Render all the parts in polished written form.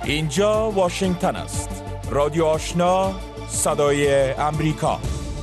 اینجا واشنگتن است. رادیو آشنا، صدای امریکا.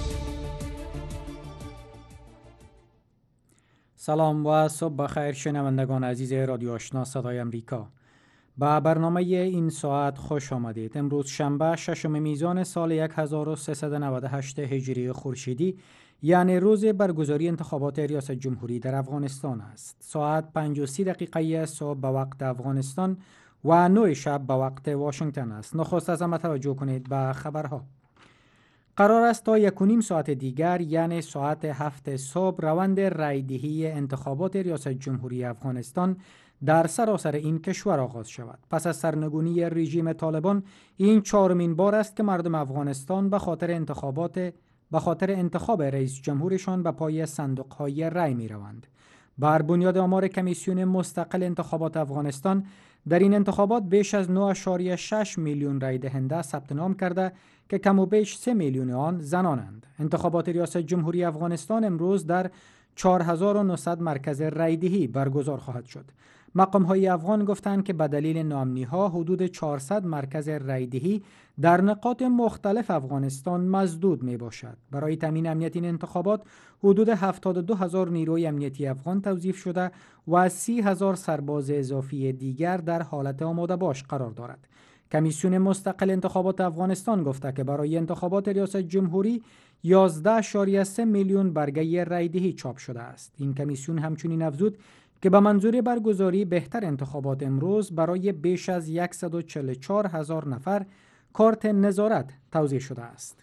سلام و صبح بخیر شنوندگان عزیز رادیو آشنا صدای امریکا. با برنامه این ساعت خوش آمدید. امروز شنبه ششم میزان سال 1398 هجری خورشیدی، یعنی روز برگزاری انتخابات ریاست جمهوری در افغانستان است. ساعت 5:30 صبح به وقت افغانستان و 9 شب به وقت واشنگتن است. نخست از همه توجه کنید به خبرها. قرار است تا 1.5 ساعت دیگر، یعنی ساعت 7 صبح، روند رایدهی انتخابات ریاست جمهوری افغانستان در سراسر این کشور آغاز شود. پس از سرنگونی رژیم طالبان، این 4مین بار است که مردم افغانستان به خاطر انتخاب رئیس جمهورشان به پای صندوق‌های رای می‌روند. بر بنیاد آمار کمیسیون مستقل انتخابات افغانستان، در این انتخابات بیش از 9.6 میلیون رای دهنده ثبت نام کرده که کم و بیش 3 میلیون آن زنانند. انتخابات ریاست جمهوری افغانستان امروز در 4900 مرکز رایدهی برگزار خواهد شد. مقام‌های افغان گفتند که به دلیل ناامنی‌ها حدود 400 مرکز رایدهی در نقاط مختلف افغانستان مسدود می‌باشد. برای تامین امنیت این انتخابات حدود 72000 نیروی امنیتی افغان توظیف شده و 30000 سرباز اضافی دیگر در حالت آماده باش قرار دارد. کمیسیون مستقل انتخابات افغانستان گفته که برای انتخابات ریاست جمهوری 11.3 میلیون برگه رایدهی چاپ شده است. این کمیسیون همچنین افزود که به منظور برگزاری بهتر انتخابات امروز برای بیش از 144,000 نفر کارت نظارت توزیع شده است.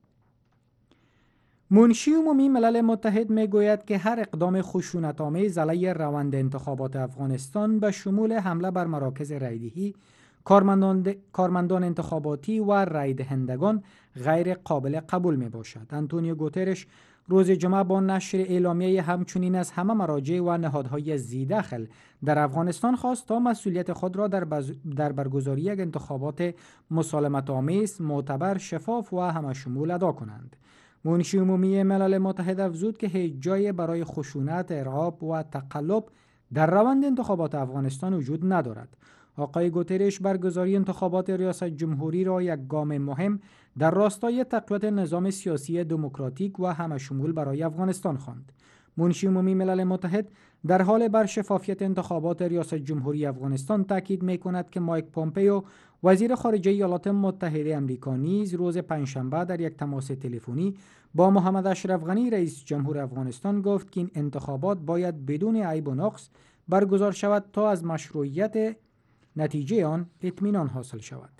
منشی عمومی ملل متحد میگوید که هر اقدام خشونت‌آمیز علیه روند انتخابات افغانستان به شمول حمله بر مراکز رایدهی، کارمندان انتخاباتی و رای دهندگان غیر قابل قبول می باشد. آنتونیو گوترش روز جمعه با نشر اعلامیه همچنین از همه مراجع و نهادهای ذی‌دخل در افغانستان خواست تا مسئولیت خود را در برگزاری یک انتخابات مسالمت‌آمیز، معتبر، شفاف و همه‌شمول ادا کنند. منشی عمومی ملل متحد افزود که هیچ جای برای خشونت، ارهاب و تقلب در روند انتخابات افغانستان وجود ندارد. آقای گوترش برگزاری انتخابات ریاست جمهوری را یک گام مهم در راستای تقویت نظام سیاسی دموکراتیک و همه‌شمول برای افغانستان خواند. منشی عمومی ملل متحد در حال بر شفافیت انتخابات ریاست جمهوری افغانستان تاکید می‌کند که مایک پومپئو وزیر خارجه ایالات متحده آمریکا نیز روز پنجشنبه در یک تماس تلفنی با محمد اشرف غنی رئیس جمهور افغانستان گفت که این انتخابات باید بدون عیب و نقص برگزار شود تا از مشروعیت نتیجه آن اطمینان حاصل شود.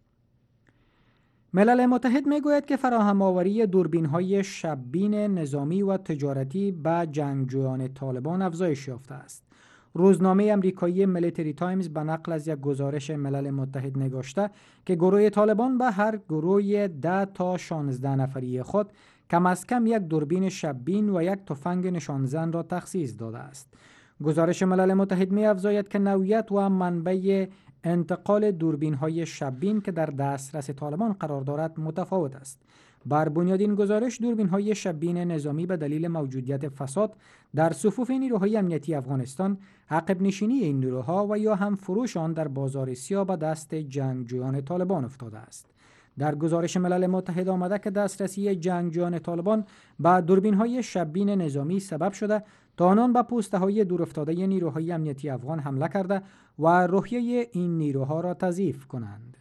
ملل متحد میگوید که فراهم آوری دوربین‌های شب‌بین نظامی و تجارتی به جنگجویان طالبان افزایش یافته است. روزنامه آمریکایی میلیتری تایمز به نقل از یک گزارش ملل متحد نگاشته که گروه طالبان به هر گروه 10 تا 16 نفری خود کم از کم یک دوربین شب‌بین و یک تفنگ نشانزن را تخصیص داده است. گزارش ملل متحد می‌افزاید که نوعیت و منبع انتقال دوربین‌های شب‌بین که در دسترس طالبان قرار دارد متفاوت است. بر بنیاد این گزارش دوربین‌های شب‌بین نظامی به دلیل موجودیت فساد در صفوف نیروهای امنیتی افغانستان، عقب نشینی این نیروها و یا هم فروش آن در بازار سیاه به دست جنگجویان طالبان افتاده است. در گزارش ملل متحد آمده که دسترسی جنگجویان طالبان به دوربین‌های شب‌بین نظامی سبب شده تا آنان به پوسته‌های دورافتاده نیروهای امنیتی افغان حمله کرده و روحیه این نیروها را تضعیف کنند.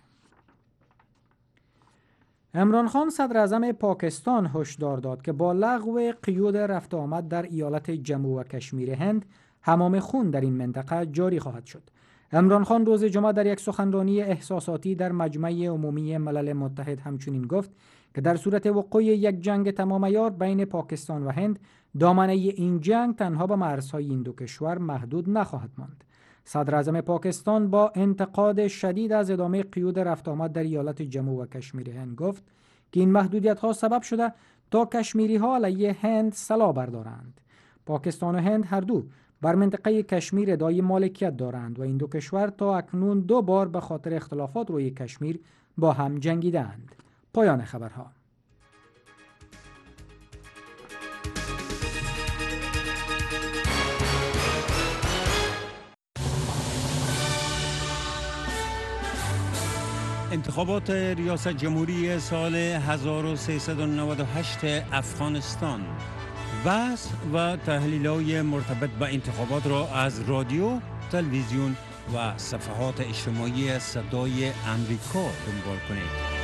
عمران خان صدر اعظم پاکستان هشدار داد که با لغو قیود رفت و آمد در ایالت جموں و کشمیر هند، حمام خون در این منطقه جاری خواهد شد. عمران خان روز جمعه در یک سخنرانی احساساتی در مجمع عمومی ملل متحد همچنین گفت که در صورت وقوع یک جنگ تمام عیار بین پاکستان و هند، دامنه این جنگ تنها به مرزهای این دو کشور محدود نخواهد ماند. صدر اعظم پاکستان با انتقاد شدید از ادامه قیود رفت آمد در ایالت جموں و کشمیر هند گفت که این محدودیت‌ها سبب شده تا کشمیری‌ها علیه هند سلا بردارند. پاکستان و هند هر دو بر منطقه کشمیر ادعای مالکیت دارند و این دو کشور تا اکنون 2 بار به خاطر اختلافات روی کشمیر با هم جنگیدند. پایان خبرها. انتخابات ریاست جمهوری سال 1398 افغانستان. بحث و تحلیل‌های مرتبط با انتخابات را از رادیو، تلویزیون و صفحات اجتماعی صدای امریکا دنبال کنید.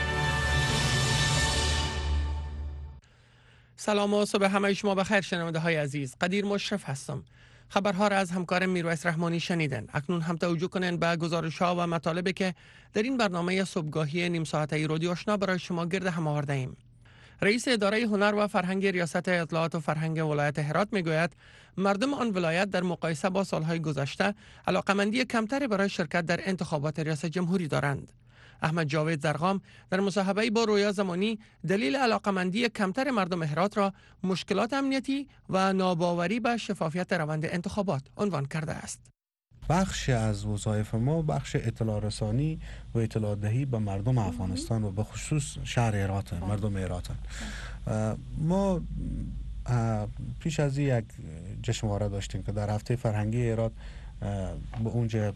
سلام و صبح همه شما بخیر شنونده های عزیز. قدیر مشرف هستم. خبرها را از همکارم میرویس رحمانی شنیدن. اکنون هم توجه کنین به گزارش‌ها و مطالبی که در این برنامه صبحگاهی نیم ساعته رادیو آشنا برای شما گرد هم آورده ایم. رئیس اداره هنر و فرهنگ ریاست اطلاعات و فرهنگ ولایت هرات میگوید مردم آن ولایت در مقایسه با سالهای گذشته علاقمندی کمتری برای شرکت در انتخابات ریاست جمهوری دارند. احمد جاوید زرغام در مصاحبه‌ای با رویا زمانی دلیل علاقمندی کمتر مردم هرات را مشکلات امنیتی و ناباوری به شفافیت روند انتخابات عنوان کرده است. بخش از وظایف ما بخش اطلاع رسانی و اطلاع دهی به مردم افغانستان و به خصوص شهر هرات، مردم هرات. ما پیش از یک جشنواره داشتیم که در هفته فرهنگی هرات به اونجا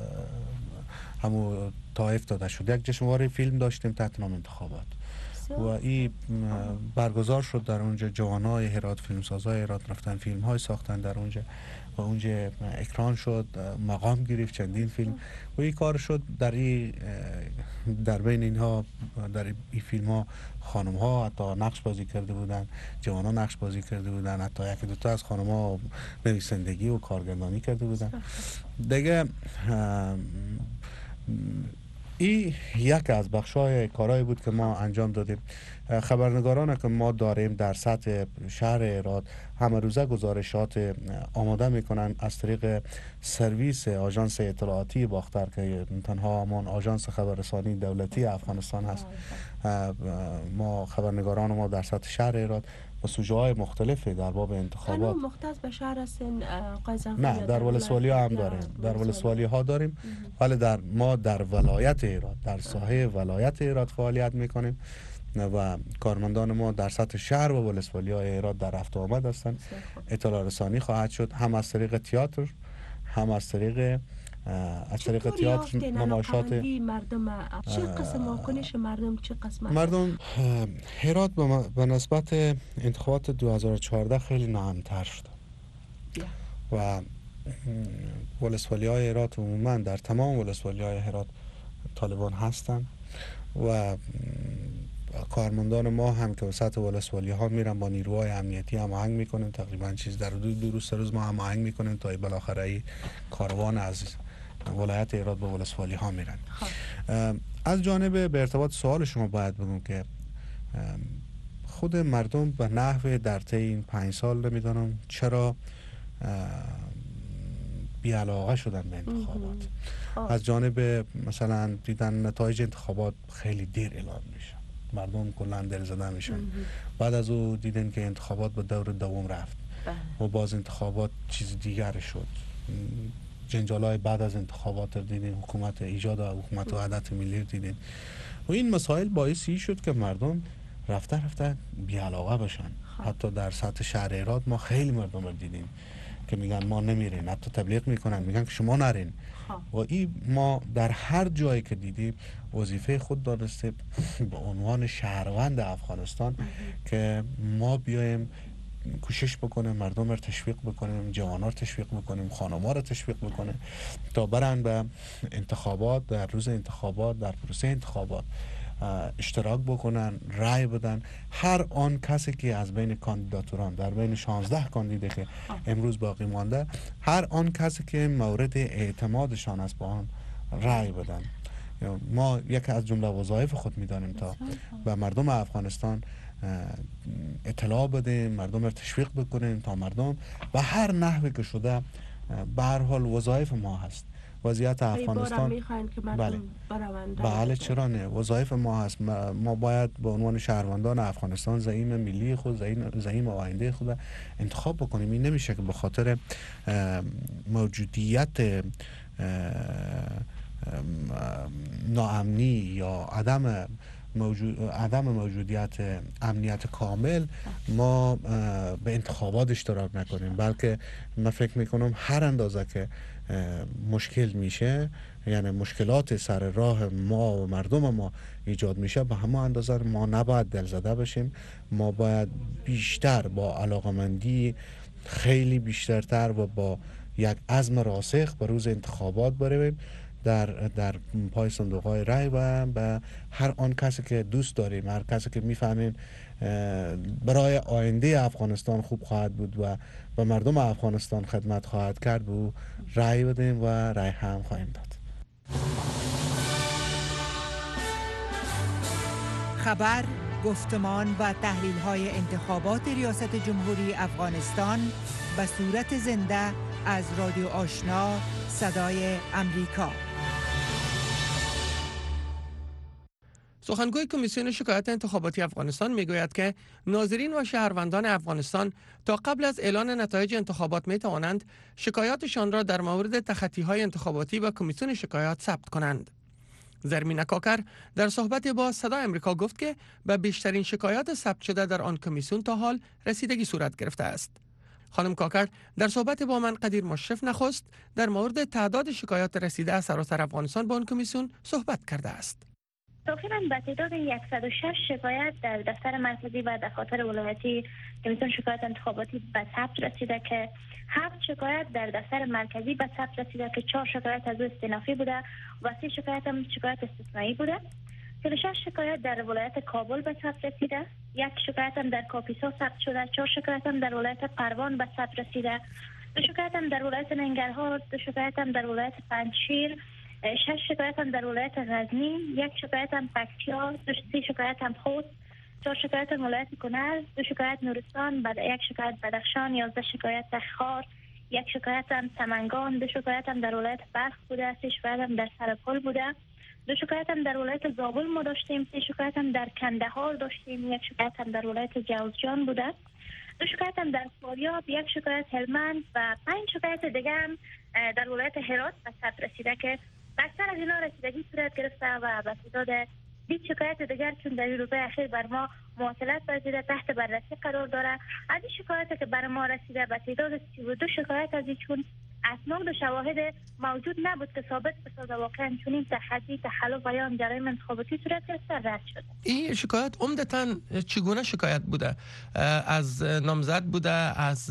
همو طایف داده شد. یک جشنواره فیلم داشتیم تحت نام انتخابات و این برگزار شد. در اونجا جوانای هرات، فیلمسازای هرات رفتن فیلم های ساختن در اونجا و اونجا اکران شد، مقام گرفت چندین فیلم و این کار شد. در بین اینها در این فیلم ها خانم ها حتی نقش بازی کرده بودن، جوان ها نقش بازی کرده بودن، حتی یکی دوتا از خانم ها نویسندگی و کارگردانی کرده بودن دیگه. این یک از بخشای کارهایی بود که ما انجام دادیم. خبرنگاران که ما داریم در سطح شهر هرات همه روزه گزارشات آماده میکنن از طریق سرویس آژانس اطلاعاتی باختر که تنها همان آژانس خبررسانی دولتی افغانستان هست. ما خبرنگاران ما در سطح شهر هرات با سوژه‌های مختلفی در باب انتخابات مختص به شهر هستین نه، در ولسوالی ها هم داریم، در ولسوالی ها داریم، ولی ما در ولایت هرات، در ساحه ولایت هرات فعالیت میکنیم و کارمندان ما در سطح شهر و ولسوالی های هرات در رفت و آمد هستند. اطلاع رسانی خواهد شد هم از طریق تئاتر، هم از طریق تئاتر، نمایشات مردم. چه قسم واکنش مردم؟ چه قسم مردم هرات به نسبت انتخابات 2014 خیلی ناامن‌تر شد و ولسوالی های هرات عموما در تمام ولسوالی های هرات طالبان هستند و کارمندان ما هم که وسط ولسوالی ها میرن با نیروهای امنیتی هماهنگ میکنن. تقریبا چیز در حدود 2 روز 3 روز ما هماهنگ میکنن تا بالاخره ای کاروان از ولایت هرات به ولسوالی ها میرن. از جانب به ارتباط سوال شما باید بگم که خود مردم به نحو در طی این 5 سال نمیدونم چرا بی‌علاقه شدن به انتخابات. از جانب مثلا دیدن نتایج انتخابات خیلی دیر اعلام میشه، مردم کلا دل زده میشن. بعد از او دیدن که انتخابات به دور دوم رفت و باز انتخابات چیز دیگر شد. جنجالای بعد از انتخابات دیدین، حکومت ایجاد حکومت وحدت ملی دیدین و این مسائل باعثی شد که مردم رفته بی‌علاقه بشن. حتی در سطح شهر هرات ما خیلی مردم رو دیدیم که میگن ما نمیرین، حتی تبلیغ میکنن میگن که شما نرین و این ما در هر جایی که دیدیم وظیفه خود دانسته به عنوان شهروند افغانستان که ما بیایم کوشش بکنیم مردم رو تشویق بکنیم، جوانان رو تشویق بکنیم، خانم‌ها رو تشویق بکنیم تا برن به انتخابات، در روز انتخابات، در پروسه انتخابات اشتراک بکنن، رای بدن. هر آن کسی که از بین کاندیداتوران در بین 16 کاندیدا که امروز باقی مانده، هر آن کسی که مورد اعتمادشان است با آن رای بدن. ما یکی از جمله وظایف خود می‌دانیم تا به مردم افغانستان اطلاع بدیم، مردم رو تشویق بکنیم تا مردم به هر نحوی که شده به هر حال وظایف ما هست. وضعیت افغانستان بله چرا نه، وظایف ما هست. ما باید به عنوان شهروندان افغانستان زعیم ملی خود، زعیم آینده خود انتخاب بکنیم. این نمیشه که به خاطر موجودیت ناامنی یا عدم موجودیت امنیت کامل ما به انتخابات اشتراک نکنیم، بلکه من فکر میکنم هر اندازه که مشکل میشه، یعنی مشکلات سر راه ما و مردم ما ایجاد میشه، به همه اندازه ما نباید دلزده بشیم. ما باید بیشتر با علاقمندی خیلی بیشترتر و با یک عزم راسخ به روز انتخابات برویم، در پای صندوق‌های رای و به هر آن کسی که دوست داریم، هر کسی که میفهمیم برای آینده افغانستان خوب خواهد بود و به مردم افغانستان خدمت خواهد کرد، به او رای بدیم و رای هم خواهیم داد. خبر، گفتمان و تحلیل‌های انتخابات ریاست جمهوری افغانستان به صورت زنده از رادیو آشنا صدای امریکا. سخنگوی کمیسیون شکایات انتخاباتی افغانستان میگوید که ناظرین و شهروندان افغانستان تا قبل از اعلان نتایج انتخابات می توانند شکایاتشان را در مورد تخطی‌های انتخاباتی با کمیسیون شکایات ثبت کنند. زرمین کاکر در صحبت با صدای امریکا گفت که به بیشترین شکایات ثبت شده در آن کمیسیون تا حال رسیدگی صورت گرفته است. خانم کاکر در صحبت با من قدیر مشرف نخست در مورد تعداد شکایات رسیده از سراسر افغانستان به آن کمیسیون صحبت کرده است. تقریباً به تعداد 106 شکایت در دفتر مرکزی و دفاتر ولایتی کمیسیون شکایات انتخاباتی به ثبت رسیده که 7 شکایت در دفتر مرکزی به ثبت رسیده که 4 شکایت از استینافی بوده و 3 شکایت هم شکایت استثنایی بوده. 36 شکایت در ولایت کابل به ثبت رسیده، 1 شکایت هم در کاپیسا ثبت شده، 4 شکایت هم در ولایت پروان به ثبت رسیده، 2 شکایت هم در ولایت ننگرهار، 2 شکایت هم در ولایت پنجشیر، 6 شکایت هم در ولایت غزنی، 1 شکایت هم پکتیا، 3 شکایت هم خوست، 4 شکایت هم ولایت کنر، 2 شکایت نورستان، 1 شکایت بدخشان، 11 شکایت خار، 1 شکایت هم سمنگان، 2 شکایت هم در ولایت بلخ بوده، 3 شکایت هم در سرپل بوده، 2 شکایت هم در ولایت زابل ما داشتیم، 3 شکایت هم در کندهار داشتیم، 1 شکایت هم در ولایت جوزجان بوده، 2 شکایت هم در فاریاب، 1 شکایت هلمند و 5 شکایت دیگه هم در ولایت هرات به ثبت رسیده که اکثر از اینا رسیدگی صورت گرفته و به تعداد 20 شکایت دیگر چون در روزهای اخیر بر ما مواصلت پذیره تحت بررسی قرار داره. از این شکایاتی که بر ما رسیده به تعداد 32 شکایت از این چون اسناد شواهد موجود نبود که ثابت بسازه واقعا چون این تخطی تخلف و یا جرایم انتخاباتی صورت گرفته رد شده. این شکایت عمدتاً چگونه شکایت بوده؟ از نامزد بوده، از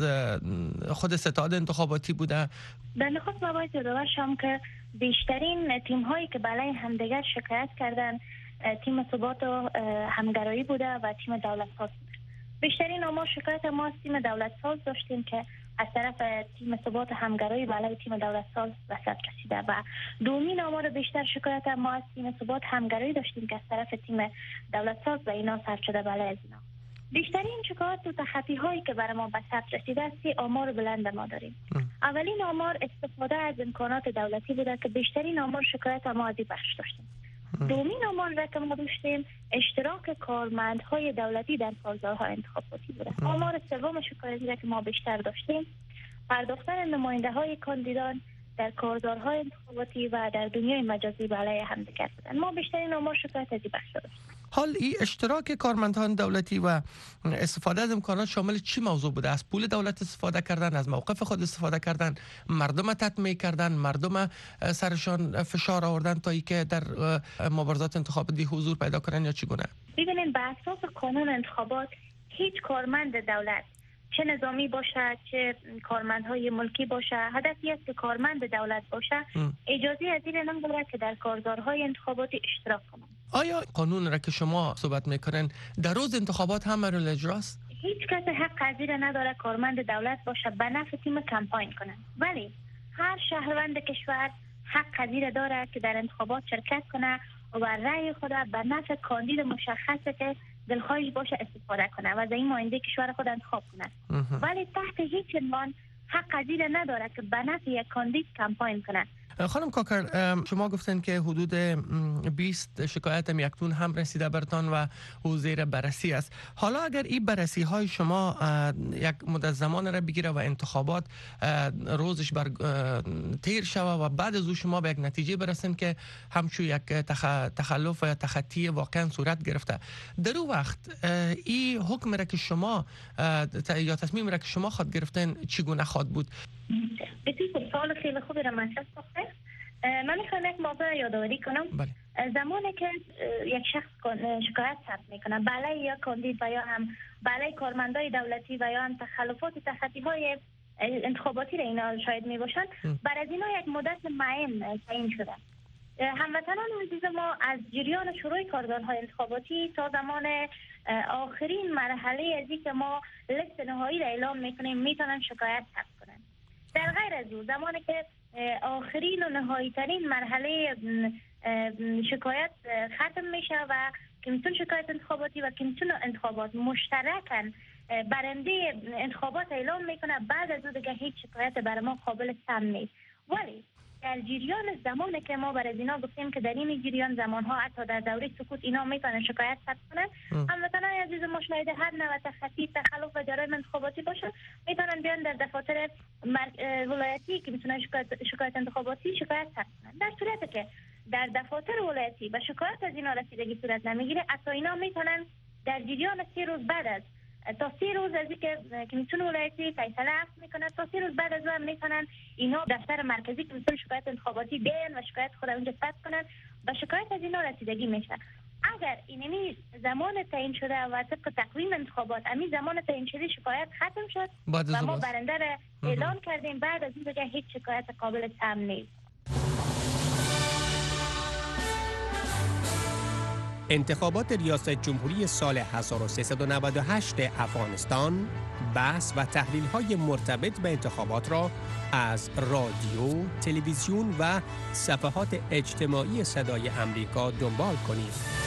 خود ستاد انتخاباتی بوده؟ در نخست ما باید یادآور شم که بیشترین تیم هایی که برای همدیگر شکایت کردن تیم ثبات و همگرایی بوده و تیم دولت ساز بوده. بیشترین آمار شکایت ما از تیم دولت ساز داشتیم که از طرف تیم ثبات و همگرایی برای تیم دولت ساز به ثبت رسیده و دومین آمار بیشتر شکایت ما از تیم ثبات همگرایی داشتیم که از طرف تیم دولت ساز و اینا ثبت شده برای از اینا. بیشترین شکایات و تخطی هایی که برای ما به ثبت رسیده است آمار بلند ما داریم. اولین آمار استفاده از امکانات دولتی بوده که بیشترین آمار شکایت ما از این بخش داشتیم. دومین آمار را که ما داشتیم اشتراک کارمندهای دولتی در کارزارهای انتخاباتی بوده. آمار سوم شکایاتی را که ما بیشتر داشتیم پرداختن نماینده های کاندیدان در کارزارهای انتخاباتی و در دنیای مجازی علیه همدیگر بودن. ما بیشترین آمار شکایت از این بخش داشتیم. حال این اشتراک کارمندان دولتی و استفاده از امکانات شامل چی موضوع بوده؟ از پول دولت استفاده کردن، از موقف خود استفاده کردن، مردم تطمیع کردن، مردم سرشان فشار آوردن تا ای که در مبارزات انتخاباتی حضور پیدا کنن یا چگونه؟ ببینید به اساس قانون انتخابات هیچ کارمند دولت چه نظامی باشه چه کارمندهای ملکی باشه هدفی است که کارمند دولت باشه اجازه از این نداره که در کارزارهای انتخاباتی اشتراک کنه. آیا قانون را که شما صحبت میکنن در روز انتخابات هم رول اجراست؟ هیچ کس حق از این نداره کارمند دولت باشه به نفع تیم کمپاین کنه، ولی هر شهروند کشور حق از این داره که در انتخابات شرکت کنه و رأی خود به نفع کاندید مشخصه که دلخواهش باشه استفاده کنه و از این آینده کشور خود انتخاب کنه. ولی تحت هیچ عنوان حق از این نداره که به نفع یک کاندید کمپاین کنه. خانم کاکر، شما گفتن که حدود 20 شکایت یکتون هم رسیده برتان و زیر بررسی است. حالا اگر این بررسی های شما یک مدت زمان را بگیره و انتخابات روزش بر تیر شوه و بعد از او شما به یک نتیجه برسن که همچون یک تخلف و تخطی واقعا صورت گرفته، در اون وقت این حکم را که شما یا تصمیم را که شما خود گرفتن چگونه خواهد بود؟ بسیار سوال خیلی خوبی را مطرح ساخته. من میخوام یک موضوع یادآوری کنم. زمانی که یک شخص شکایت ثبت میکنه بله یا کاندید و یا هم بله کارمندای دولتی و یا هم تخلفات تخطی‌های انتخاباتی را اینا شاید میباشند، بر از اینا یک مدت معین تعیین شده. هموطنان عزیز ما از جریان شروع کارزارهای انتخاباتی تا زمان آخرین مرحله از اینکه ما لیست نهایی را اعلام میکنیم میتونن شکایت ثبت کنن. در غیر از او زمانی که آخرین و نهایی ترین مرحله شکایت ختم میشه و کمیسیون شکایت انتخاباتی و کمیسیون انتخابات مشترکاً برنده انتخابات اعلام میکنه، بعد از او دیگه هیچ شکایت بر ما قابل سم نیست. ولی در جریان زمانی که ما بر از اینا گفتیم که در این جریان زمانها حتی در دوره سکوت اینا میتونن شکایت ثبت کنن، هموطنان عزیز ما شاید هر نوع تخلف و جرایم انتخاباتی باشه میتونن بیان در دفاتر ولایتی که میتونن شکایت انتخاباتی شکایت ثبت کنن. در صورتی که در دفاتر ولایتی و شکایت از اینا رسیدگی صورت نمیگیره، حتی اینا میتونن در جریان 3 روز بعد از تا 3 روز از اینکه کمیسیون ولایتی فیصله عفو میکنه تا 3 روز بعد از اون میتونن اینا دفتر مرکزی کمیسیون شکایت انتخاباتی بیان و شکایت خود اونجا ثبت کنن و شکایت از اینا رسیدگی میشه. اگر اینمی زمان تعیین شده و طبق تقویم انتخابات امی زمان تعیین شده شکایت ختم شد و ما برنده را اعلام کردیم، بعد از این دیگه هیچ شکایت قابل سم نیست. انتخابات ریاست جمهوری سال 1398 افغانستان، بحث و تحلیل‌های مرتبط به انتخابات را از رادیو، تلویزیون و صفحات اجتماعی صدای امریکا دنبال کنید.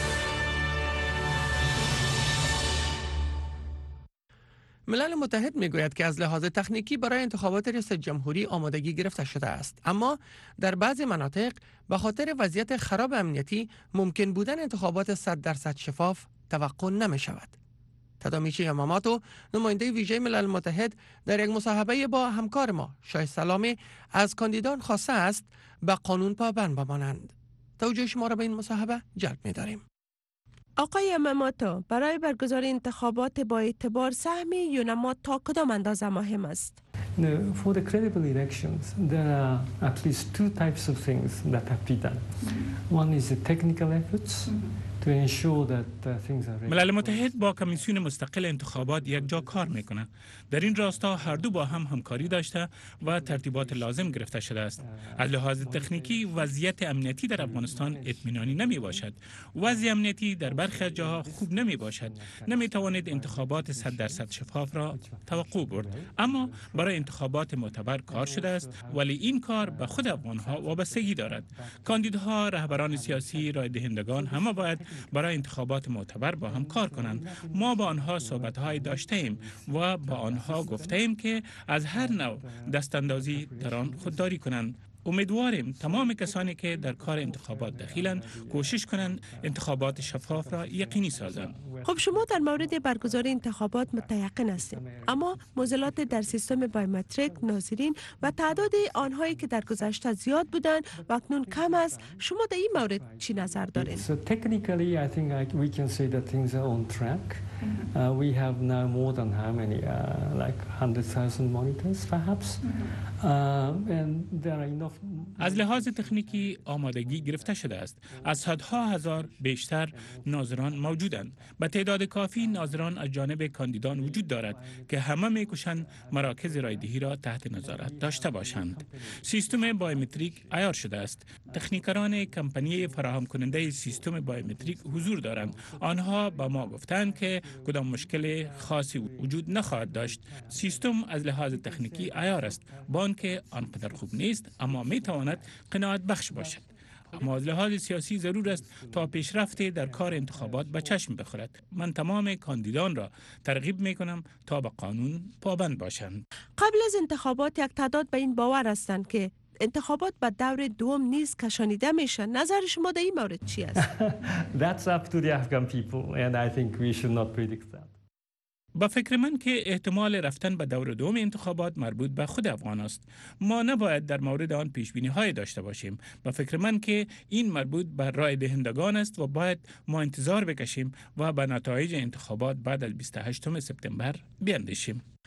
ملل متحد میگوید که از لحاظ تکنیکی برای انتخابات ریاست جمهوری آمادگی گرفته شده است، اما در بعضی مناطق به خاطر وضعیت خراب امنیتی ممکن بودن انتخابات 100% شفاف توقع نمی شود. تدامیچی یاماماتو، نماینده ویژه ملل متحد، در یک مصاحبه با همکار ما شاه سلامی از کاندیدان خواسته است به قانون پابند بمانند. توجه شما را به این مصاحبه جلب می‌داریم. آقای یاماماتو، برای برگزاری انتخابات با اعتبار سهمی یونما تا کدام اندازه مهم است؟ For the credible elections, there are at least 2 types of things that have to be done. One is the technical efforts to ensure that things are ready. ملل متحد با کمیسیون مستقل انتخابات یک جا کار میکنه. در این راستا هر دو با هم همکاری داشته و ترتیبات لازم گرفته شده است. از لحاظ تکنیکی وضعیت امنیتی در افغانستان اطمینانی نمی باشد. وضع امنیتی در برخی جاها خوب نمی باشد. نمی توانید انتخابات 100% شفاف را توقع برد. اما برای انتخابات معتبر کار شده است، ولی این کار به خود افغانها وابستگی دارد. کاندیدها، رهبران سیاسی، رای دهندگان همه باید برای انتخابات معتبر با هم کار کنند. ما با آنها صحبت‌های داشته ایم و با آنها گفته ایم که از هر نوع دستاندازی در آن خودداری کنند. امیدواریم تمام کسانی که در کار انتخابات دخیلند کوشش کنند انتخابات شفاف را یقینی سازند. خب شما در مورد برگزاری انتخابات متیقن هستید، اما معضلات در سیستم بایومتریک ناظرین و تعداد آنهایی که در گذشته زیاد بودند و اکنون کم است، شما در این مورد چی نظر دارید؟ So technically I think we can say that things are on track. We have now more than how many like 100,000 monitors perhaps. And there are enough. از لحاظ تکنیکی آمادگی گرفته شده است. از صدها هزار بیشتر ناظران موجودند. به تعداد کافی ناظران از جانب کاندیدان وجود دارد که همه می‌کوشند مراکز رایدهی را تحت نظارت داشته باشند. سیستم بایومتریک عیار شده است. تکنیکران کمپانی فراهم کننده سیستم بایومتریک حضور دارند. آنها به ما گفتند که کدام مشکل خاصی وجود نخواهد داشت. سیستم از لحاظ تکنیکی عیار است. با آنکه آنقدر خوب نیست، اما میتواند قناعت بخش باشد. اما از لحاظ سیاسی ضرور است تا پیشرفت در کار انتخابات به چشم بخورد. من تمام کاندیدان را ترغیب میکنم تا به قانون پابند باشند. قبل از انتخابات یک تعداد به این باور هستند که انتخابات به دور دوم نیز کشانیده میشه. نظر شما در این مورد چی است؟ That's up to the Afghan people and I think we should not predict that. با فکر من که احتمال رفتن به دور دوم انتخابات مربوط به خود افغان است. ما نباید در مورد آن پیش بینی های داشته باشیم. با فکر من که این مربوط به رای دهندگان است و باید ما انتظار بکشیم و به نتایج انتخابات بعد از 28 سپتامبر بیاندیشیم.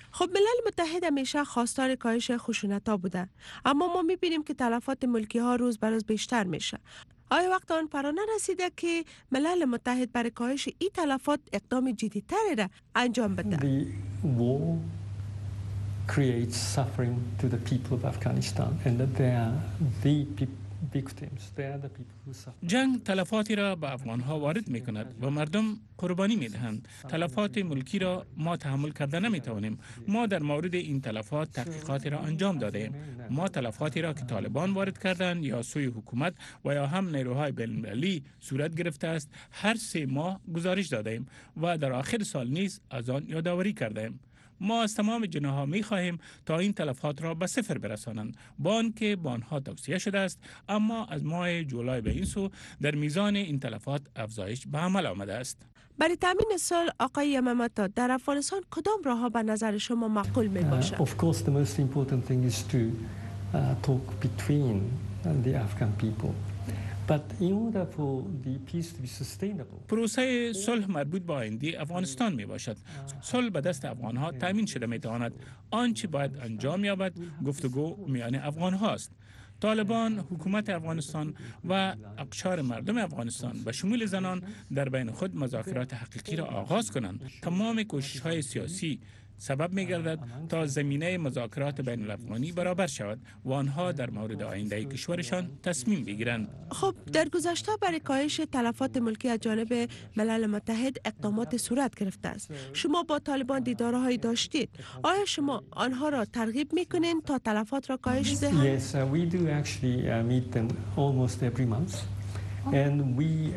خب ملل متحد همیشه خواستار کاهش خشونت‌ها بوده، اما ما می‌بینیم که تلفات ملکی ها روز به روز بیشتر میشه. آیا وقت آن فرا نرسیده که ملل متحد برای کاهش این تلفات اقدام جدی‌تری را انجام بده؟ The war creates suffering to the people of Afghanistan and that they are the victims. They are the people who suffer. جنگ تلفاتی را به افغانها وارد می کند و مردم قربانی می دهند. تلفات ملکی را ما تحمل کرده نمی توانیم. ما در مورد این تلفات تحقیقاتی را انجام داده ایم. ما تلفاتی را که طالبان وارد کردند یا سوی حکومت و یا هم نیروهای بین‌المللی صورت گرفته است، هر 3 ماه گزارش داده ایم و در آخر سال نیز از آن یادآوری کرده ایم. ما از تمام جناح‌ها می‌خواهیم تا این تلفات را به صفر برسانند، با آنکه با آنها توصیه شده است، اما از ماه جولای به این سو در میزان این تلفات افزایش به عمل آمده است. برای تامین صلح آقای یمامتا در افغانستان کدام راه‌ها به نظر شما معقول میباشد؟ Of course the most important thing is to talk between the Afghan people. But in order for the peace to be sustainable. پروسه صلح مربوط به آینده افغانستان می باشد. صلح به دست افغانها تامین شده می تواند. آنچه باید انجام یابد گفتگو میان افغانها است. طالبان، حکومت افغانستان و اقشار مردم افغانستان به شمول زنان در بین خود مذاکرات حقیقی را آغاز کنند. تمام کوشش‌های سیاسی سبب می‌گردد تا زمینه مذاکرات بین الافغانی برابر شود و آنها در مورد آینده کشورشان تصمیم بگیرند. خب در گذشته برای کاهش تلفات ملکی از جانب ملل متحد اقدامات صورت گرفته است. شما با طالبان دیدارهایی داشتید. آیا شما آنها را ترغیب می‌کنید تا تلفات را کاهش دهند؟ Yes, we do actually meet them almost every month and we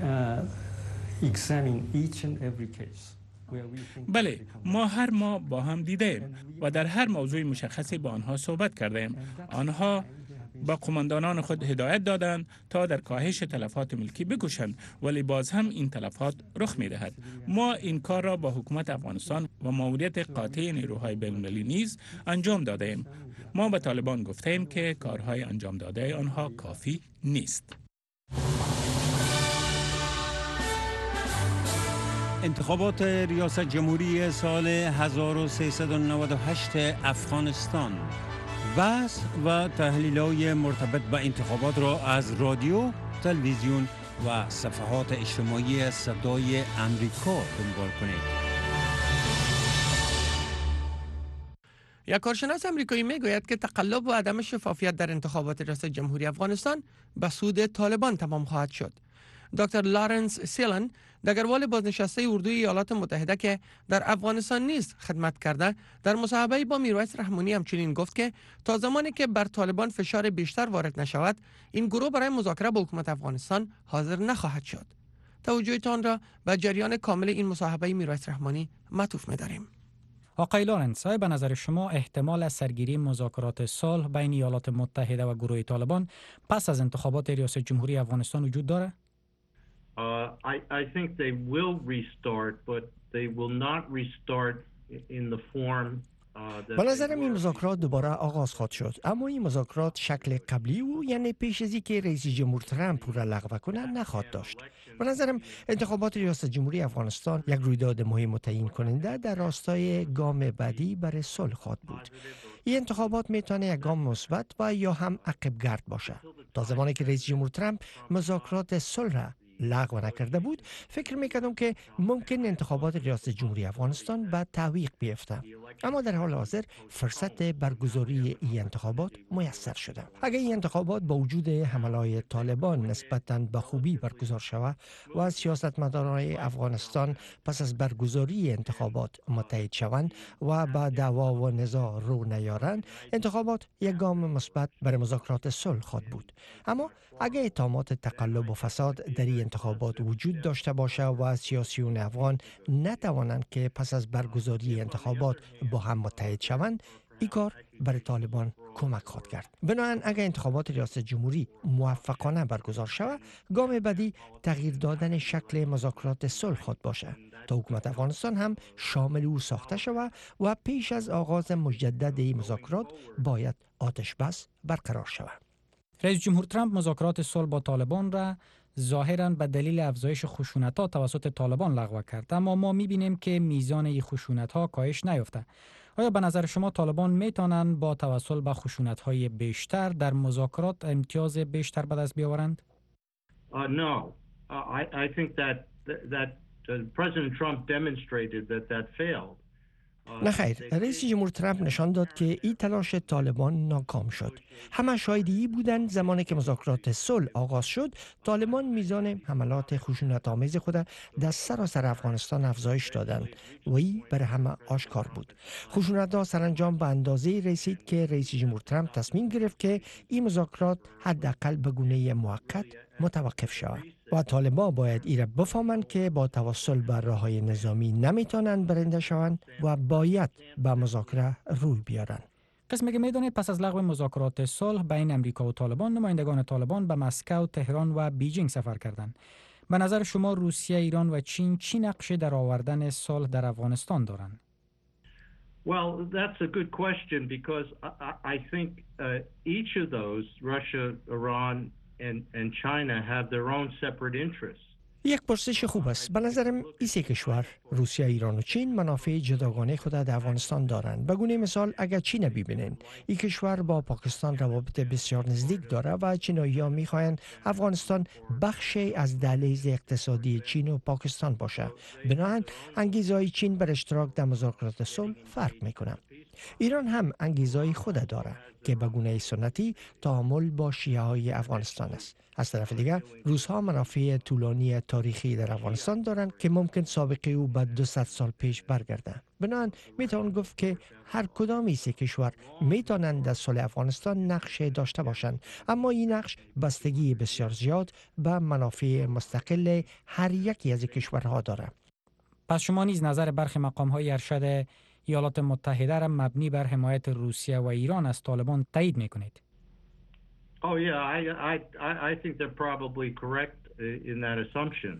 examine each and every case. بله، ما هر ماه با هم دیده ایم و در هر موضوع مشخصی با آنها صحبت کرده ایم. آنها با قماندانان خود هدایت دادند تا در کاهش تلفات ملکی بکوشند، ولی باز هم این تلفات رخ می دهد. ما این کار را با حکومت افغانستان و ماموریت قاطع نیروهای بین‌المللی نیز انجام داده ایم. ما به طالبان گفته ایم که کارهای انجام داده آنها کافی نیست. انتخابات ریاست جمهوری سال 1398 افغانستان. بحث و تحلیل‌های مرتبط با انتخابات را از رادیو، تلویزیون و صفحات اجتماعی صدای امریکا دنبال کنید. یک کارشناس امریکایی میگوید که تقلب و عدم شفافیت در انتخابات ریاست جمهوری افغانستان به سود طالبان تمام خواهد شد. دکتر لارنس سیلن، دگروال بازنشسته اردوی ایالات متحده که در افغانستان نیز خدمت کرده، در مصاحبه با میرویس رحمانی همچنین گفت که تا زمانی که بر طالبان فشار بیشتر وارد نشود، این گروه برای مذاکره با حکومت افغانستان حاضر نخواهد شد. توجهتان را به جریان کامل این مصاحبه میرویس رحمانی معطوف می‌داریم. آقای لارنس، به نظر شما احتمال از سرگیری مذاکرات صلح بین ایالات متحده و گروه طالبان پس از انتخابات ریاست جمهوری افغانستان وجود دارد؟ I think they will restart, but they will not restart in the form به نظرم این مذاکرات دوباره آغاز خواهد شد، اما این مذاکرات شکل قبلی و یعنی پیش از اینکه رئیس جمهور ترامپ را لغو کنه نخواهد داشت. به نظرم انتخابات ریاست جمهوری افغانستان یک رویداد مهم و تعیین کننده در راستای گام بعدی برای صلح خواهد بود. این انتخابات میتونه یک گام مثبت و یا هم عقب گرد باشه. تا زمانی که رئیس جمهور ترامپ مذاکرات صلح را لغو نکرده بود، فکر میکردم که ممکن انتخابات ریاست جمهوری افغانستان به تعویق بیفته، اما در حال حاضر فرصت برگزاری این انتخابات میسر شده. اگر این انتخابات با وجود حملات طالبان نسبتاً به خوبی برگزار شود و از سیاستمداران افغانستان پس از برگزاری انتخابات متحد شوند و به دعوا و نزاع رو نیارند، انتخابات یک گام مثبت برای مذاکرات صلح خواهد بود. اما اگر اتهامات تقلب و فساد در این انتخابات وجود داشته باشه و سیاسیون افغان نتوانند که پس از برگزاری انتخابات با هم متحد شوند، این کار برای طالبان کمک خواهد کرد. بنابراین اگر انتخابات ریاست جمهوری موفقانه برگزار شود، گام بعدی تغییر دادن شکل مذاکرات صلح خواهد باشه تا حکومت افغانستان هم شامل او ساخته شود و پیش از آغاز مجدد این مذاکرات باید آتش بس برقرار شود. رئیس جمهور ترامپ مذاکرات صلح با طالبان را ظاهراً به دلیل افزایش خشونت‌ها توسط طالبان لغو کرد، اما ما می‌بینیم که میزان این خشونت‌ها کاهش نیافته. آیا به نظر شما طالبان میتونن با توسل به خشونت‌های بیشتر در مذاکرات امتیاز بیشتر به دست بیاورند؟ No. I think that President Trump demonstrated that failed. نه خیر، رئیس جمهور ترامپ نشان داد که این تلاش طالبان ناکام شد. همه شاهدی بودند زمانی که مذاکرات صلح آغاز شد، طالبان میزان حملات خشونت‌آمیز خود در سراسر افغانستان افزایش دادند و این برای همه آشکار بود. خشونت‌ها سرانجام به اندازه رسید که رئیس جمهور ترامپ تصمیم گرفت که این مذاکرات حداقل به گونه موقت متوقف شود. و طالبان باید ایره بفهمند که با توسل بر راه‌های نظامی نمیتونن برنده شوند و باید به مذاکره روی بیارن. قسمی که میدانید پس از لغو مذاکرات صلح بین امریکا و طالبان، نمایندگان طالبان به مسکو، تهران و بیجینگ سفر کردند. به نظر شما روسیه، ایران و چین چی نقش در آوردن صلح در افغانستان دارند؟ Well, that's a good question because I think each of those, Russia, Iran, and China have their own separate interests. یک پرسش خوب است. به نظرم این سه کشور روسیه، ایران و چین منافع جداگانه خود در افغانستان دارند. به گونه مثال اگر چین ببینین، این کشور با پاکستان روابط بسیار نزدیک داره و چینایی‌ها می‌خواهند افغانستان بخشی از دهلیز اقتصادی چین و پاکستان باشه. بنابراین انگیزه‌های چین بر اشتراک در مذاکرات صلح فرق می‌کنه. ایران هم انگیزه‌های خود داره که به گونه سنتی تعامل با شیعه‌های افغانستان است. از طرف دیگر روس‌ها منافع طولانی تاریخی در افغانستان دارند که ممکن سابقه او به 200 سال پیش برگرده. بنابراین میتوان گفت که هر کدام این سه کشور میتونند در صلح افغانستان نقش داشته باشند، اما این نقش بستگی بسیار زیاد به منافع مستقل هر یکی از کشورها دارد. پس شما نیز نظر برخی مقام‌های ارشد ایالات متحده را مبنی بر حمایت روسیه و ایران از طالبان تایید میکنید؟ Oh yeah, I think they're probably correct in that assumption.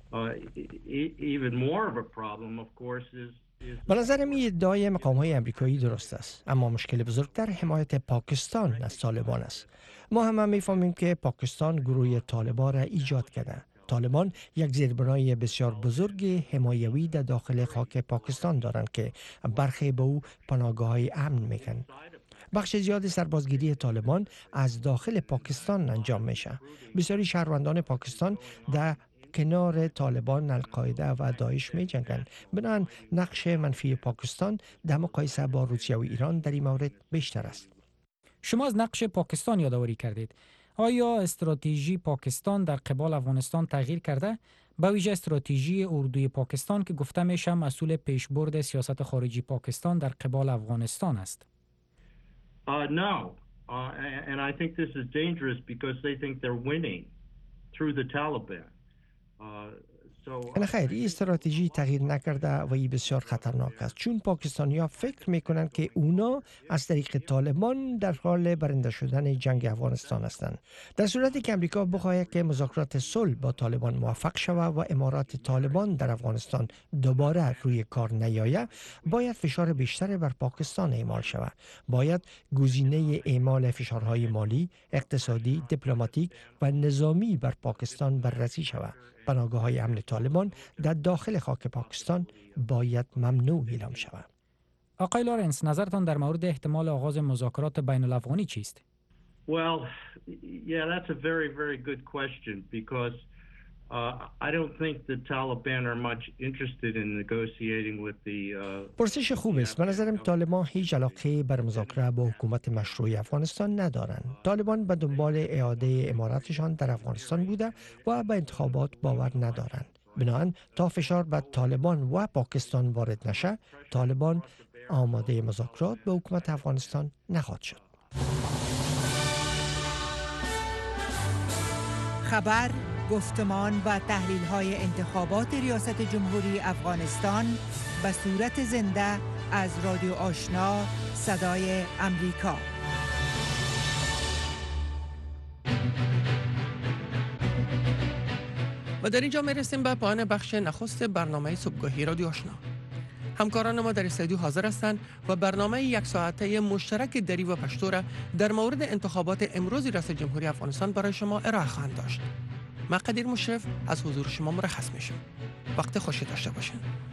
Even more of a problem, of course, is به نظر می ادعای مقام‌های امریکایی درست است، اما مشکل بزرگتر حمایت پاکستان از طالبان است. ما هم می‌فهمیم که پاکستان گروه طالبان را ایجاد کرده. طالبان یک زیربنای بسیار بزرگ حمایوی در داخل خاک پاکستان دارند که برخی به او پناهگاه‌های امن می‌کنند. بخش زیاد سربازگیری طالبان از داخل پاکستان انجام میشه. بسیاری شهروندان پاکستان در کنار طالبان، القاعده و داعش می جنگند. بنابراین نقش منفی پاکستان در مقایسه با روسیه و ایران در این مورد بیشتر است. شما از نقش پاکستان یادآوری کردید. آیا استراتژی پاکستان در قبال افغانستان تغییر کرده؟ به ویژه استراتژی اردوی پاکستان که گفته میشه مسئول پیشبرد سیاست خارجی پاکستان در قبال افغانستان است. No, and I think this is dangerous because they think they're winning through the Taliban. خیر، این استراتژی تغییر نکرده و این بسیار خطرناک است، چون پاکستانی‌ها فکر میکنند که اونا از طریق طالبان در حال برنده شدن جنگ افغانستان هستند. در صورتی که امریکا بخواهد که مذاکرات صلح با طالبان موفق شود و امارات طالبان در افغانستان دوباره روی کار نیاید، باید فشار بیشتر بر پاکستان اعمال شود. باید گزینه اعمال فشارهای مالی، اقتصادی، دیپلماتیک و نظامی بر پاکستان بررسی شود. پناهگاه‌های امن طالبان در داخل خاک پاکستان باید ممنوع اعلام شود. آقای لارنس، نظرتان در مورد احتمال آغاز مذاکرات بین الافغانی چیست؟ Well, yeah, that's a very, very good question because I don't think the Taliban are much interested in negotiating with the پرسش خوب است. به نظرم طالبان هیچ علاقه بر مذاکره با حکومت مشروع افغانستان ندارند. طالبان به دنبال اعاده اماراتشان در افغانستان بوده و به انتخابات باور ندارند. بنابراین تا فشار بر طالبان و پاکستان وارد نشه، طالبان آماده مذاکرات به حکومت افغانستان نخواهد شد. خبر، گفتمان و تحلیل‌های انتخابات ریاست جمهوری افغانستان به صورت زنده از رادیو آشنا صدای امریکا. و در اینجا میرسیم به پایان بخش نخست برنامه صبحگاهی رادیو آشنا. همکاران ما در استودیو حاضر هستند و برنامه یک ساعته مشترک دری و پشتو را در مورد انتخابات امروز ریاست جمهوری افغانستان برای شما ارائه خواهند داشت. من قدیر مشرف از حضور شما مرخص میشم. وقت خوشی داشته باشین.